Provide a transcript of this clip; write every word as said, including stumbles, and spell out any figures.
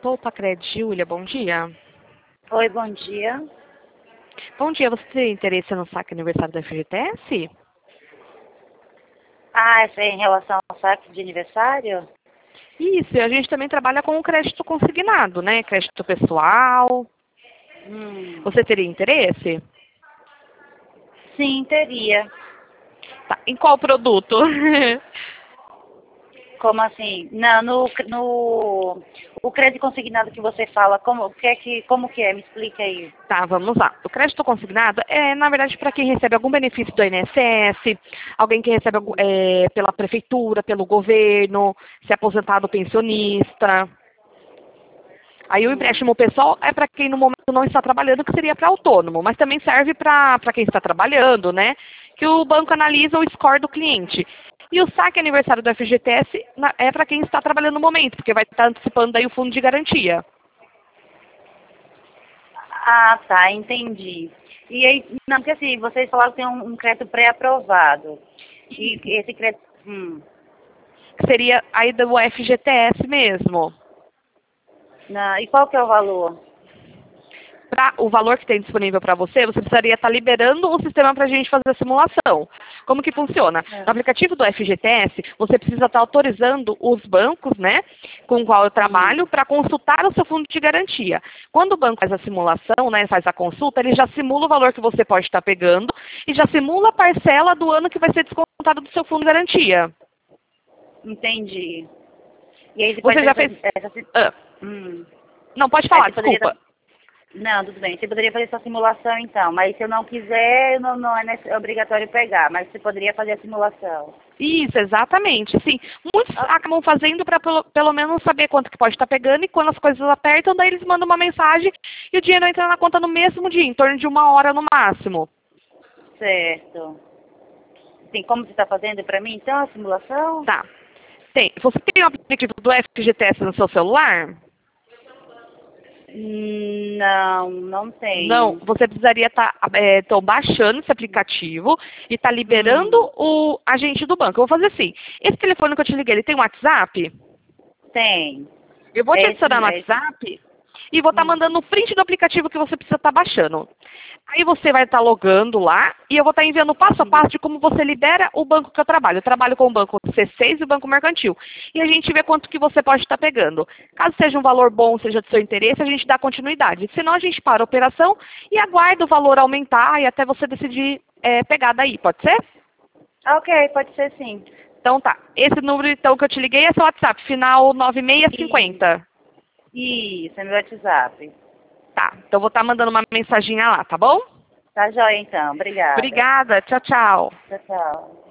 Topacred, Júlia, bom dia. Oi, bom dia. Bom dia, você tem interesse no saque aniversário da F G T S? Ah, essa é em relação ao saque de aniversário? Isso, e a gente também trabalha com o crédito consignado, né? Crédito pessoal. Hum, Você teria interesse? sim, teria. Tá. Em qual produto? Como assim? Não, no, no o crédito consignado que você fala, como que é que, como que é? Me explica aí. Tá, vamos lá. O crédito consignado é, na verdade, para quem recebe algum benefício do I N S S, alguém que recebe algum- é, pela prefeitura, pelo governo, se é aposentado ou pensionista. Aí o Hum, empréstimo pessoal é para quem no momento não está trabalhando, que seria para autônomo, mas também serve para quem está trabalhando, né? Que o banco analisa o score do cliente. E o saque aniversário do F G T S na- é para quem está trabalhando no momento, porque vai estar antecipando daí o fundo de garantia. Ah, tá, entendi. E aí, não, porque assim, vocês falaram que tem um, um crédito pré-aprovado. E esse crédito, hum, Que seria aí do F G T S mesmo. não, e qual que é o valor? Para o valor que tem disponível para você, você precisaria estar liberando o sistema para a gente fazer a simulação. Como que funciona? É. No aplicativo do F G T S, você precisa estar autorizando os bancos, né, com o qual eu Hum, trabalho, para consultar o seu fundo de garantia. Quando o banco faz a simulação, né, faz a consulta, ele já simula o valor que você pode estar pegando e já simula a parcela do ano que vai ser descontado do seu fundo de garantia. entendi. E aí você pode Você já fazer fez... essa, essa Ah, hum, não, pode aí falar, você poderia desculpa. Não, tudo bem. Você poderia fazer essa simulação então, mas se eu não quiser, não, não é nece- é obrigatório pegar, mas você poderia fazer a simulação. Isso, exatamente. Sim, muitos Ah, acabam fazendo para pelo, pelo menos saber quanto que pode estar pegando e quando as coisas apertam, daí eles mandam uma mensagem e o dinheiro entra na conta no mesmo dia, em torno de uma hora no máximo. certo. Sim, como você está fazendo para mim então a simulação? Tá. Tem. Você tem o aplicativo do F G T S no seu celular? Hum, Não, não Não, tenho. você precisaria estar então, baixando esse aplicativo e estar liberando Hum, o agente do banco. Eu vou fazer assim. Esse telefone que eu te liguei, ele tem WhatsApp? tem. Eu vou te É esse, adicionar no é esse. WhatsApp e vou estar Hum, mandando o print do aplicativo que você precisa estar baixando. Aí você vai estar logando lá e eu vou estar enviando passo a hum. passo de como você libera o banco que eu trabalho. Eu trabalho com o banco C seis e o banco mercantil. E a gente vê quanto que você pode estar pegando. Caso seja um valor bom, seja do seu interesse, a gente dá continuidade. Senão a gente para a operação e aguarda o valor aumentar e até você decidir é, pegar daí. Pode ser? Ok, pode ser sim. Então tá. Esse número então que eu te liguei é seu WhatsApp, final nove seis cinco Isso, zero. isso, é meu WhatsApp. Tá, então vou estar mandando uma mensaginha lá, tá bom? Tá joia então, obrigada. Obrigada, tchau, tchau. Tchau, tchau.